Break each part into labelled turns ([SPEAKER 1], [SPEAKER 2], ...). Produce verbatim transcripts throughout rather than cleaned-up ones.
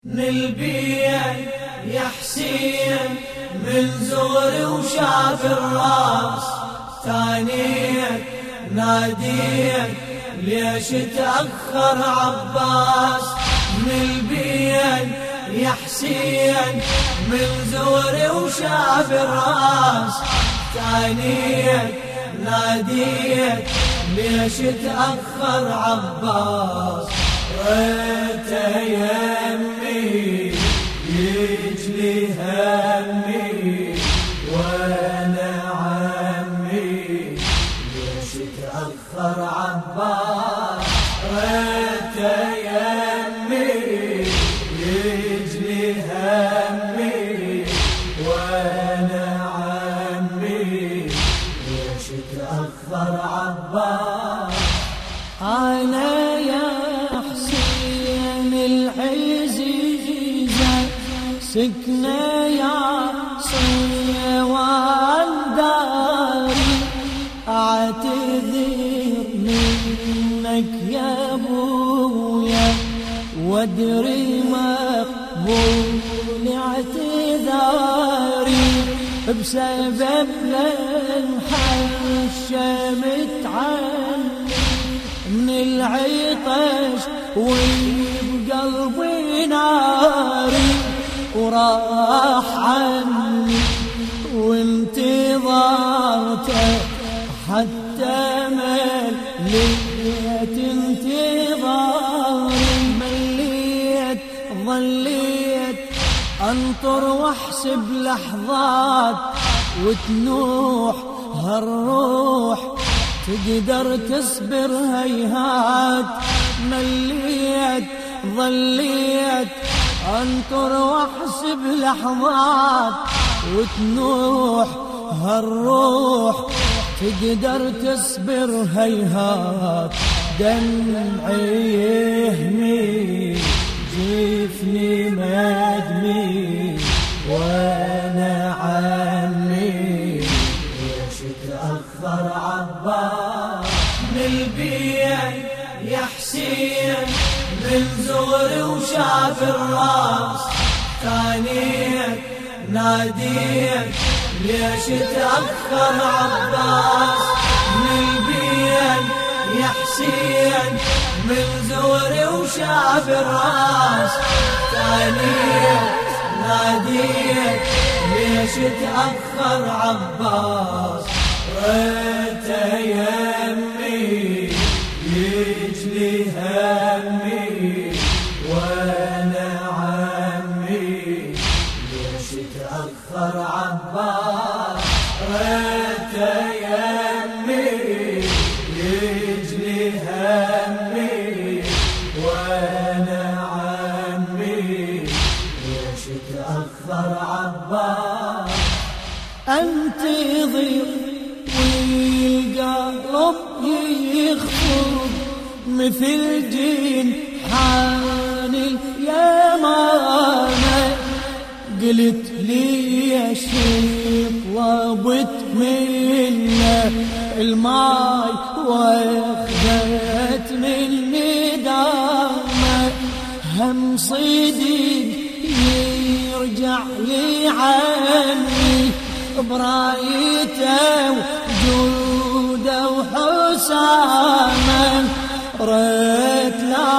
[SPEAKER 1] نلبيه يا حسين من زغري وشاف الراس ثانيك ناديك ليش تأخر عباس. نلبيه يا حسين من زغري وشاف الراس ثانيك ناديك ليش تأخر عباس. ريته يمي يجلي همي وانا عمي ليش تأخر عباس. ريته يمي يجلي همي وانا عمي ليش تأخر عباس.
[SPEAKER 2] أنا يا العزيزة سكنة يا صيوان داري أعتذر منك يا أبويا وادري مقبول اعتذاري بسبب للحشمت عني من العطش وبقلبي ناري وراح عني وانتظرته حتى مليت انتظاري. مليت ظليت انطر واحسب لحظات وتنوح هالروح تقدر تصبر هيهات. مليت ظليت انطر واحسب لحظات وتنوح هالروح تقدر تصبر هيهات. دمعي يهمي جفني مدمي وانا عمي ليش تأخر عباس. نلبيه يا حسين من زغري وشاف الراس ثانيك ناديك ليش تأخر عباس. نلبيه يا حسين من زغري وشاف الراس ثانيك ناديك ليش تأخر عباس. ريته يمي يجلي همي وانا عمي ليش تأخر عباس. ريته يمي يجلي همي وانا عمي ليش تأخر عباس. انتظر والقلب يخفض مثل جين حان اليمامة. قلت لي يا شيخ طلبت منه الماي واخذت مني دامه. هم صديق يرجع لي عني برايته وجوده وحسامه. ريت لا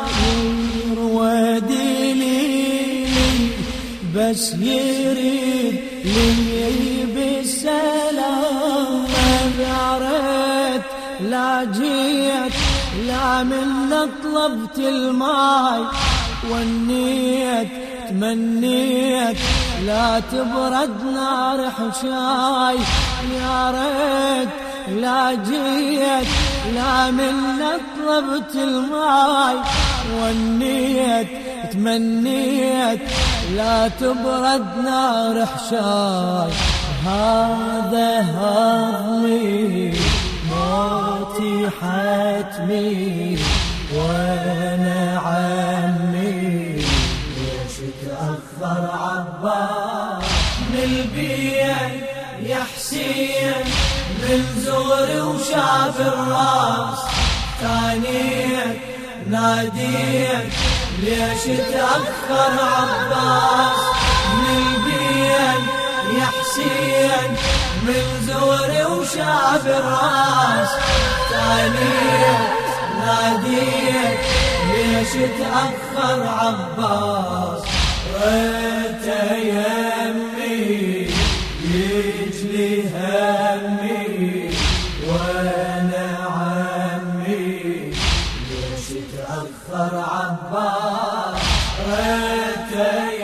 [SPEAKER 2] يروادي لي بس يريد لي بالسلام. يا ريت لا جيت لا من طلبت الماي والنيت تمنيت لا تبرد نار حشاي. يا ريت لا جيت لا من طلبت الماي والنيت تمنيت لا تبرد نار حشاي. هذا هضمي موتي حتمي وانا عمي ليش تأخر عباس. نلبيه يا حسين من زغري وشاف الراس ثانيك ناديك
[SPEAKER 1] ليش تأخر عباس من البين يا حسين من زوري وشاف الراس ثانية ناديت ليش تأخر عباس ريت يمي يجلي همي وانا عمي ليش تأخر عباس ريت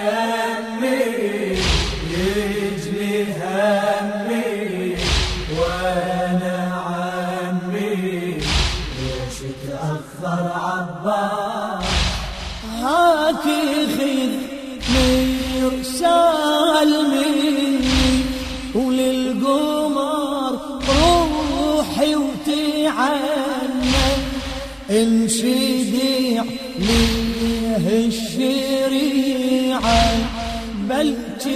[SPEAKER 1] يمي يجلي همي وانا عمي ليش تأخر عباس
[SPEAKER 2] هاكي خذ مرسال مني وللقمر روحي وتعنى انشدي عليه الشريعة بل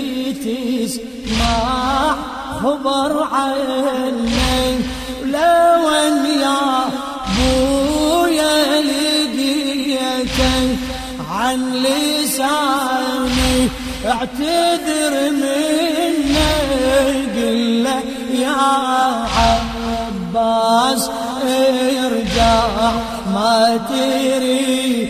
[SPEAKER 2] تسمع خبر عني لو ان يا بويا لقيتك عن لساني اعتذر مني قل له يا عباس ارجع ما تريد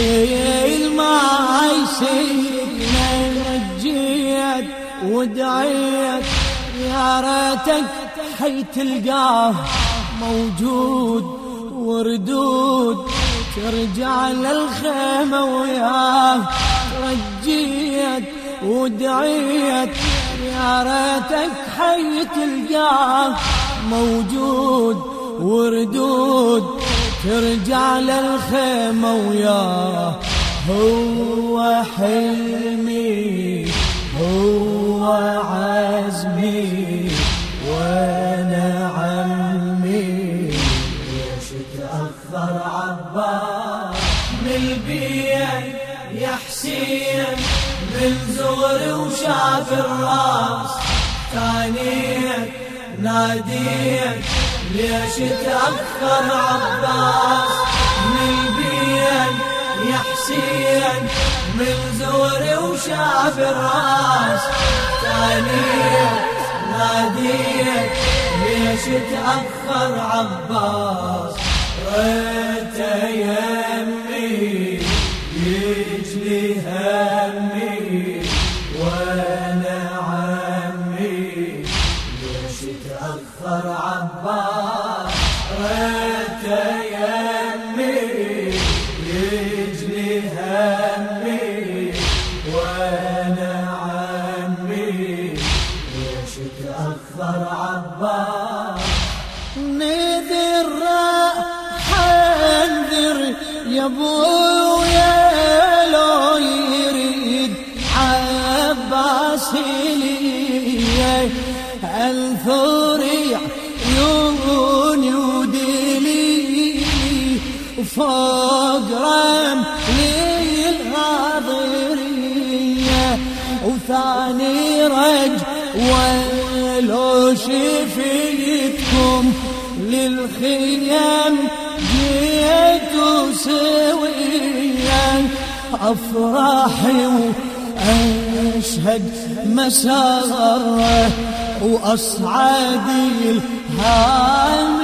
[SPEAKER 2] ما يسيبنا نجيت ودعيت يا ريتك حي تلقاه موجود وردود ترجع للخيمة وياه رجيت ودعيت يا ريتك حي تلقاه موجود وردود ترجع للخيمة وياه هو حلمي هو عزمي وانا عمي ليش تأخر عباس من البين يا حسين من زغري وشاف الراس ثانية ناديت ليش تأخر عباس من البين يا حسين من زغري وشاف الراس ثانية ناديت ليش تأخر عباس ريت يمي يجلي همي وانا عمي ليش تأخر عباس ريت يمي يجلي همي وانا عمي ليش تأخر عباس نذر راح انذر يا ابويا لو يريد عباس لي انثر عيوني ودلي وفوق رملي الغاضرية وثاني رج ولو شفيتكم للخيام جيتوا سويا أفراحي وأشهد مساره وأصعدي الهام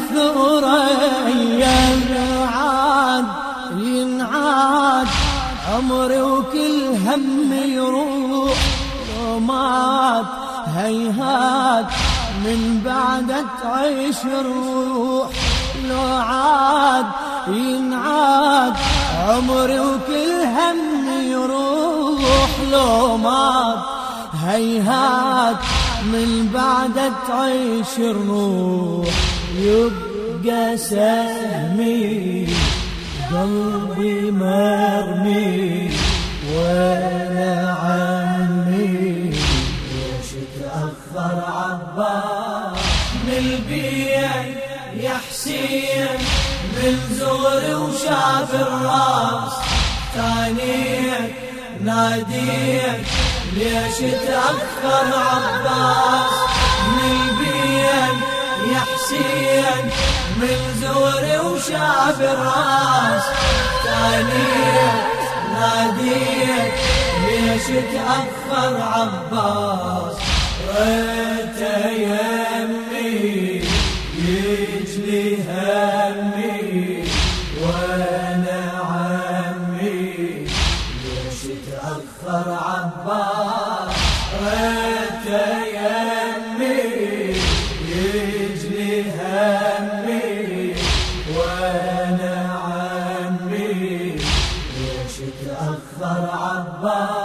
[SPEAKER 2] الثريا ينعاد ينعاد عمري وكل هم يروح ومات هيهات من بعد تعيش الروح لو عاد ينعاد عمري وكل هم يروح لو مات هيهات من بعد تعيش الروح يبقى سهمي قلبي مرمي وانا عمي ليش تأخر عباس من البين يا حسين من زغري وشاف الراس ثانية ناديت ليش تأخر عباس من البين يا حسين من زغري وشاف الراس ثانية
[SPEAKER 1] ناديت ليش تأخر عباس ريت يمي يجلي همي وانا عمي ليش تأخر عباس ريت يمي يجلي همي وانا عمي ليش تأخر عباس